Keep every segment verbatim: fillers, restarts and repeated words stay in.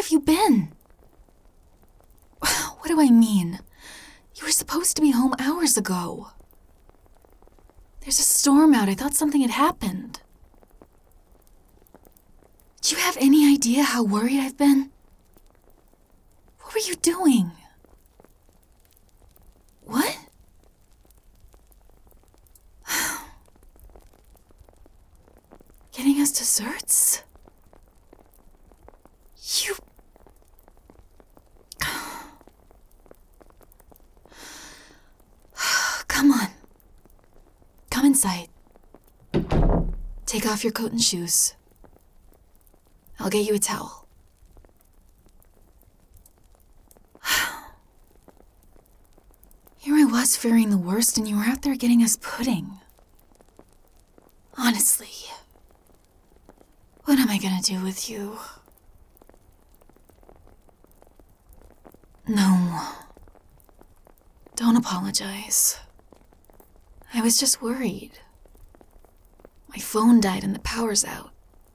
have you been? What do I mean? You were supposed to be home hours ago. There's a storm out. I thought something had happened. Do you have any idea how worried I've been? What were you doing? What? Getting us desserts? You... Come on. Come inside. Take off your coat and shoes. I'll get you a towel. Here I was fearing the worst, and you were out there getting us pudding. Honestly, what am I gonna do with you? No. Don't apologize. I was just worried. My phone died and the power's out.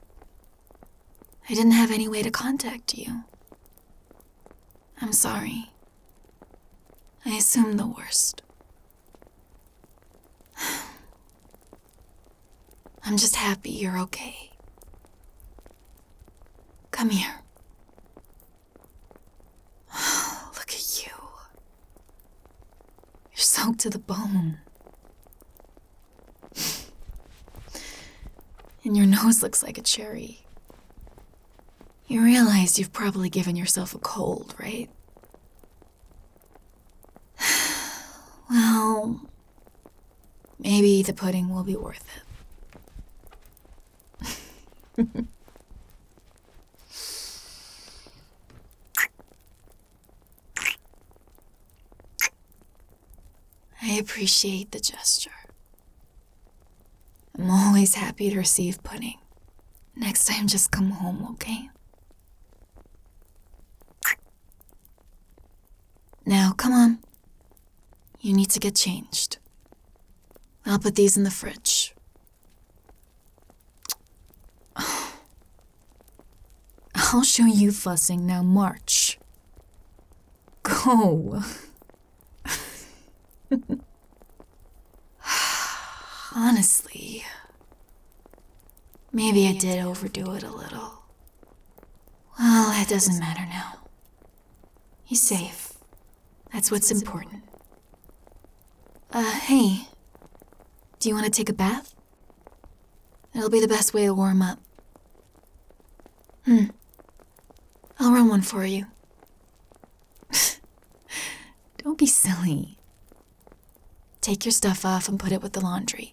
I didn't have any way to contact you. I'm sorry. I assumed the worst. I'm just happy you're okay. Come here. Look at you. You're soaked to the bone. And your nose looks like a cherry. You realize you've probably given yourself a cold, right? Well, maybe the pudding will be worth it. I appreciate the gesture. I'm always happy to receive pudding. Next time, just come home, okay? Now, come on. You need to get changed. I'll put these in the fridge. I'll show you fussing. Now march. Go. Honestly, maybe I did overdo it a little. Well, that doesn't matter now. He's safe. That's what's important. Uh, hey. Do you want to take a bath? It'll be the best way to warm up. Hmm. I'll run one for you. Don't be silly. Take your stuff off and put it with the laundry.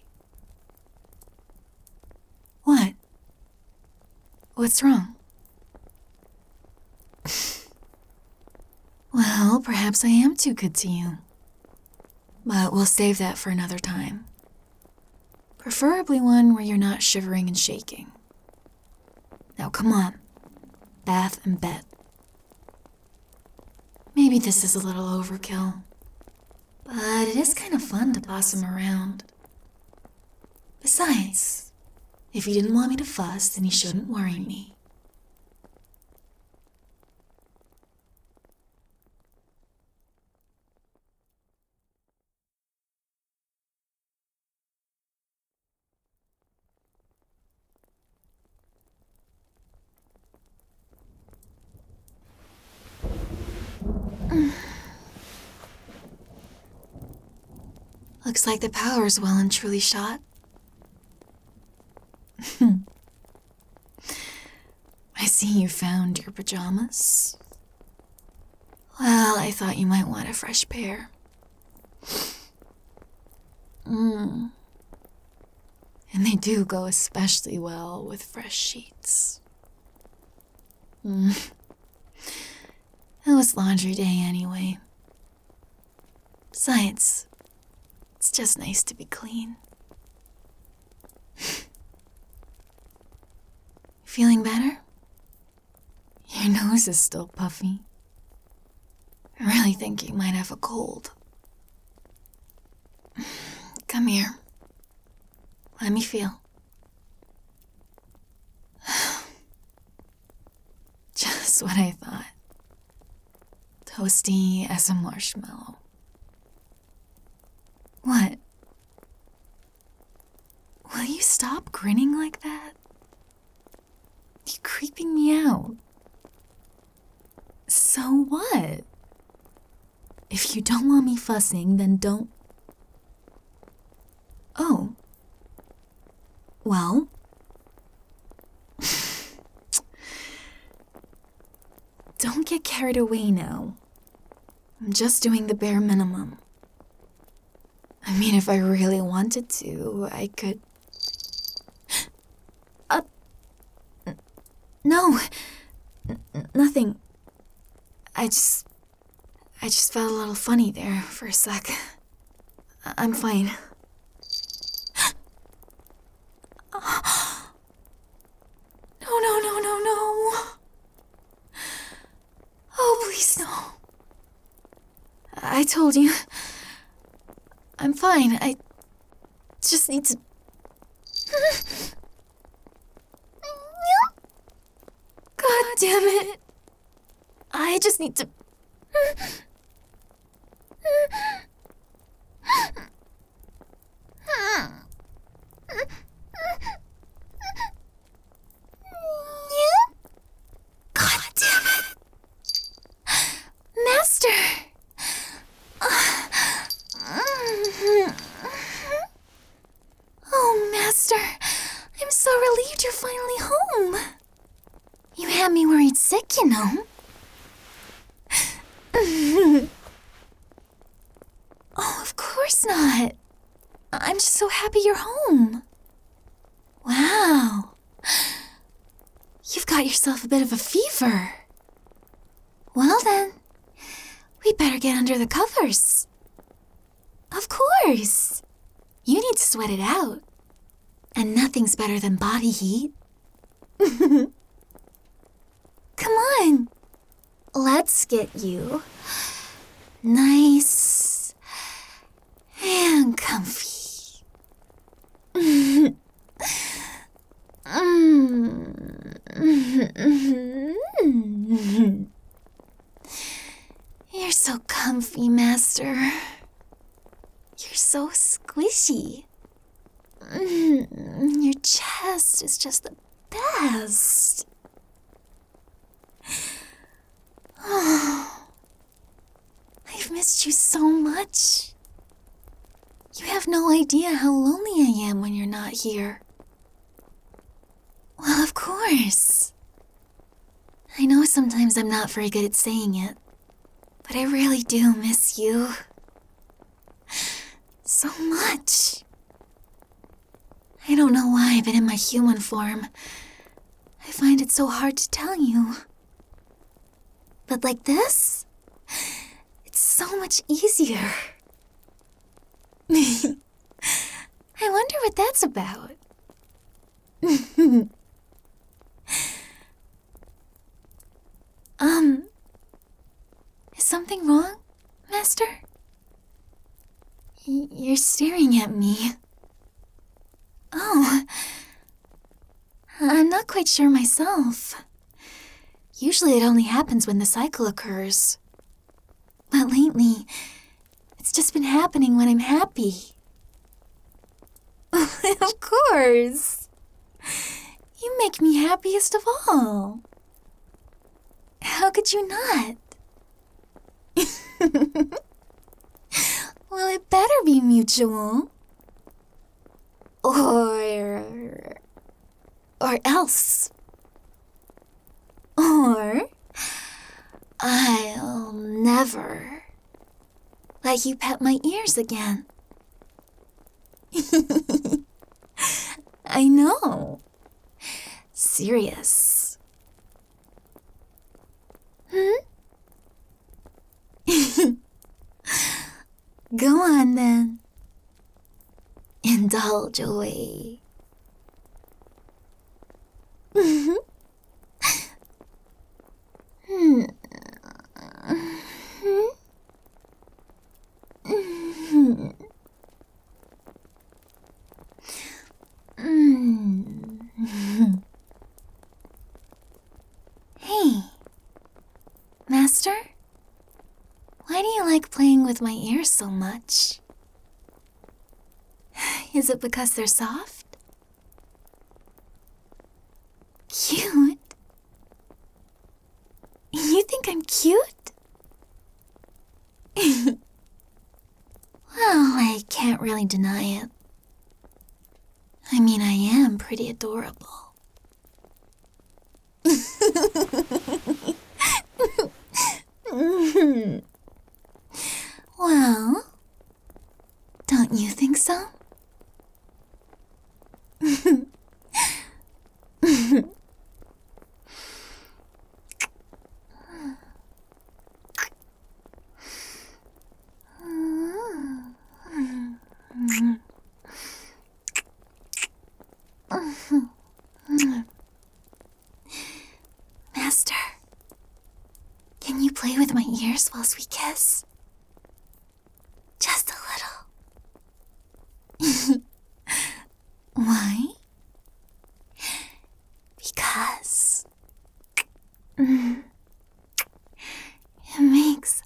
What? What's wrong? Well, perhaps I am too good to you. But we'll save that for another time. Preferably one where you're not shivering and shaking. Now come on. Bath and bed. Maybe this is a little overkill. But it is kind of fun to boss him around. Besides, if you didn't want me to fuss, then you shouldn't worry me. Looks like the power's well and truly shot. I see you found your pajamas. Well, I thought you might want a fresh pair. Mm. And they do go especially well with fresh sheets. Mm. It was laundry day anyway. Besides, it's just nice to be clean. Feeling better? Your nose is still puffy. I really think you might have a cold. Come here. Let me feel. Just Just what I thought. Toasty as a marshmallow. What? Will you stop grinning like that? You're creeping me out. So what? If you don't want me fussing, then don't. Oh. Well. Don't get carried away now. I'm just doing the bare minimum. I mean, if I really wanted to, I could... Uh, n- no, n- nothing. I just... I just felt a little funny there for a sec. I- I'm fine. No, no, no, no, no. Oh, please, no. I told you. I'm fine. I just need to... God damn it. I just need to... God damn it. Master! Oh, Master, I'm so relieved you're finally home. You had me worried sick, you know. Oh, of course not. I'm just so happy you're home. Wow. You've got yourself a bit of a fever. Well then, we better get under the covers. Of course. You need to sweat it out. And nothing's better than body heat. Come on. Let's get you nice and comfy. Mm. You're so comfy, Master. You're so squishy. Your chest is just the best. Oh, I've missed you so much. You have no idea how lonely I am when you're not here. Well, of course. I know sometimes I'm not very good at saying it, but I really do miss you. So much. I don't know why, but in my human form, I find it so hard to tell you. But like this, it's so much easier. I wonder what that's about. um, is something wrong, Master? Y- you're staring at me. Oh, I'm not quite sure myself. Usually it only happens when the cycle occurs. But lately, it's just been happening when I'm happy. Of course. You make me happiest of all. How could you not? Well, it better be mutual. Or... Or else. Or... I'll never let you pet my ears again. I know. Serious. Hmm? Go on then. Indulge away. Hmm. Hmm. Hmm. Hmm. Hey, Master? Why do you like playing with my ears so much? Is it because they're soft? Cute? You think I'm cute? Well, I can't really deny it. I mean, I am pretty adorable. Well, don't you think so? Master, can you play with my ears whilst we kiss? Just a little. Why? Because mm, it makes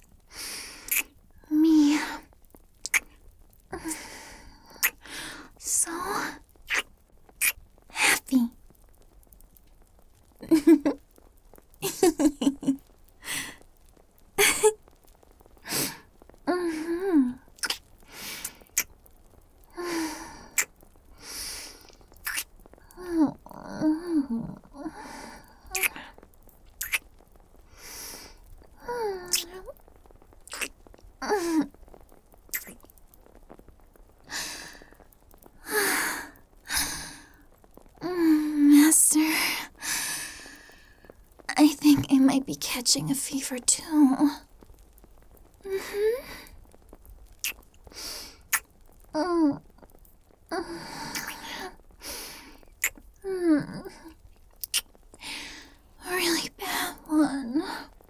me so happy. Mhm. Master, I think I might be catching a fever too. Mm-hmm. Mm. Mm. A really bad one.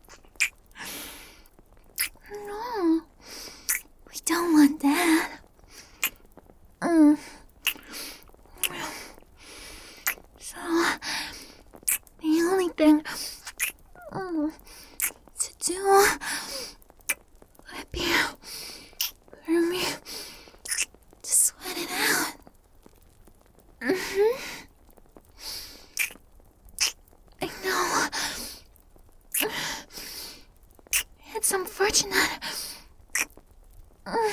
No, we don't want that. Mm. So, the only thing mm, to do would be for me to sweat it out. Mm-hmm. I know. It's unfortunate. Mm.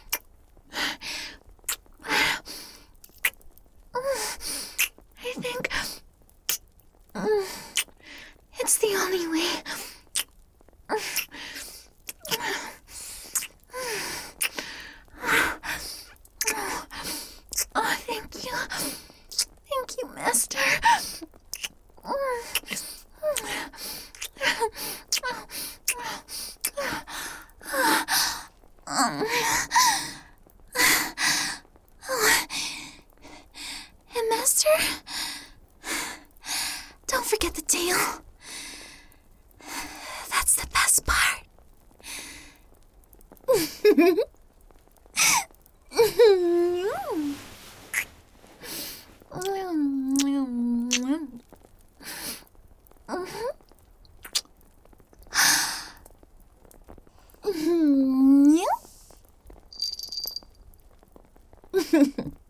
I think mm, it's the only way. Oh, thank you. Thank you, Master. Um, and Master, don't forget the tail. That's the best part. Mm-hmm.